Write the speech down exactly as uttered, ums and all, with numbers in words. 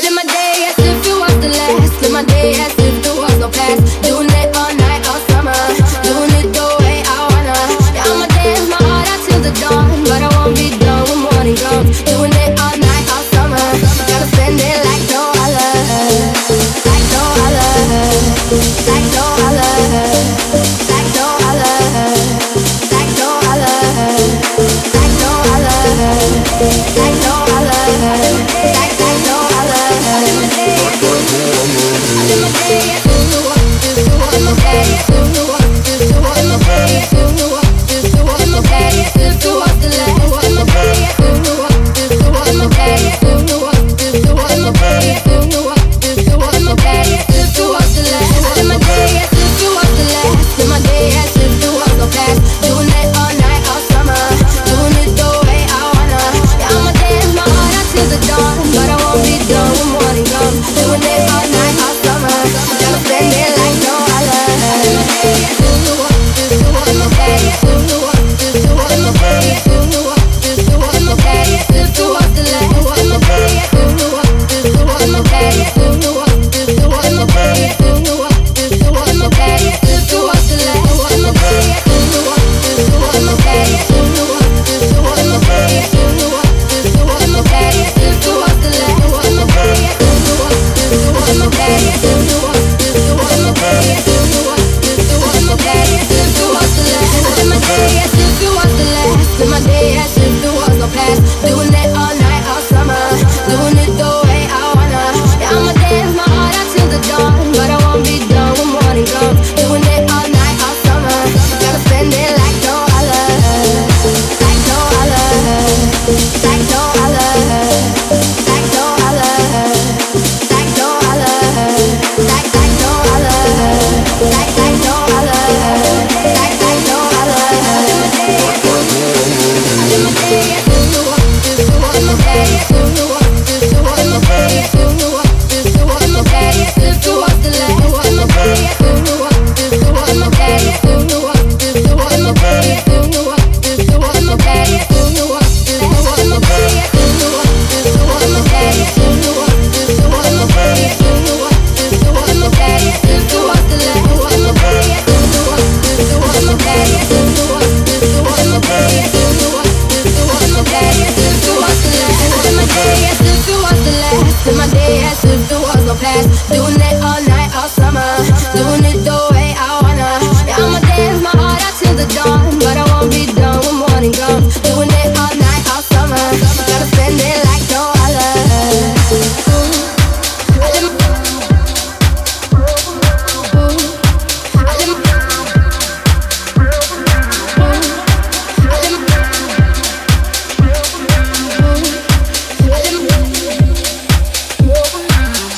live my day as if it was the last. Live my day as if there was no past. Doing it all night, all summer. Doing it the way I wanna. Yeah, I'ma dance my heart out till the dawn, but I won't be done when morning comes. Doing it all night, all summer. Gotta spend it like no other. Like no other. Like no other. Like no other. Like no other. Like no other. Like no other. Like like no other. I live my day. I live my day. I live my day. I live my day. I live my day. As if it was the last. I live my day. I live my day. I live my day.